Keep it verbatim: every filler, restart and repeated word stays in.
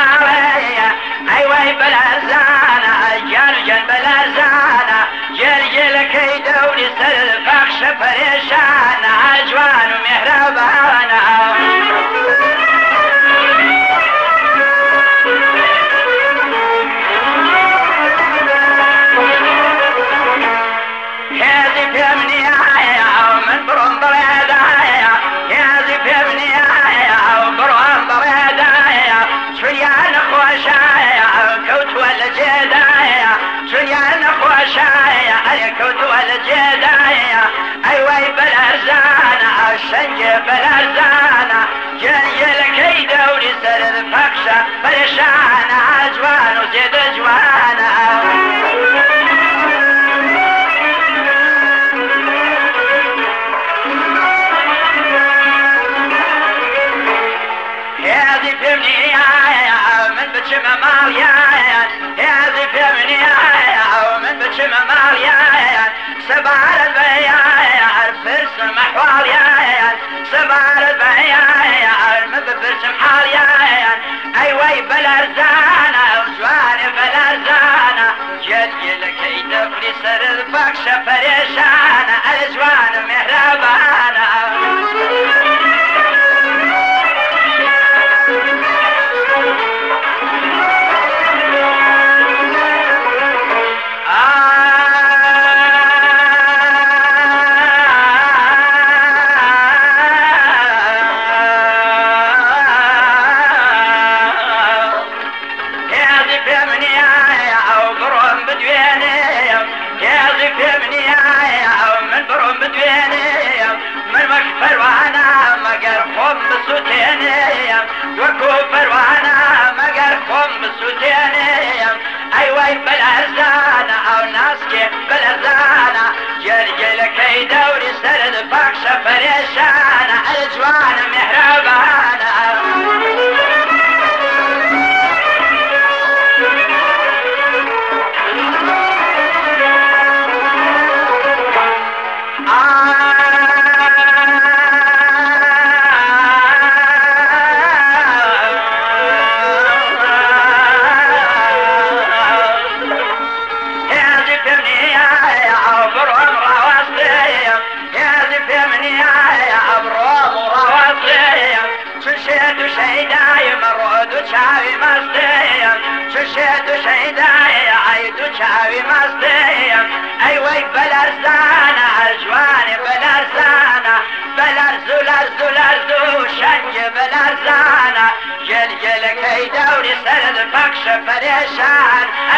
ماڵەیە ئەیوای بەلارزانە گیانجان بەلارزانە جێلگێلەکەی دەوری سەر پەخشە پەرێشانە جوان و مێهرەبانە هێزی پێم نیایە من بڕۆم بەڕێدایە هێزی پێم نیایە بڕۆم بەڕێدایە چوریان نەخۆشایە کەوتووە لە جێدایە چوریان نەخۆشایە ئەرێ کەوتووە لە جێدایە ئەیوای بەلارزانە شەنگێ بەلارزانە گێلگێلەکەی دەوری سەر پەخشە پەرێشانە جوان و زێدە جوانە هێزی پێم نیایە من بچمە ماڵیایە هێزی پێم نیایە من بچمە ماڵیایە سەبارەت بەیایە هەر پرسم ئەحواڵیایە سەبارەت بەیایە هەر من بپرسم حاڵیایە ئەیوەی بەلارزانە جوانێ بەلارزانە جێلگێلەکەی دەفری سەرت پەخشە پەرێشانە ئەرێ جوانە مێهرەبانە وەکو پەروانە مەگەر خۆم بسووتێنێم ئەیوای بەلارزانە ئەو ناسکێ بەلارزانە گێلگێلەکەی دەوری سەرت پەخشە پەرێشانە ئەرێ جوانە مێهرەبانە چاوی مەستەیەم چشێت و شەیدایە عەید و چاوی مەستەیەم ئەیوەی بەلارزانە جوانێ بەلارزانە بەلارز و لەرز و لەرز و شەنگێ بەلارزانە گێلگێلەکەی دەوری سەرت پەخشە پەرێشان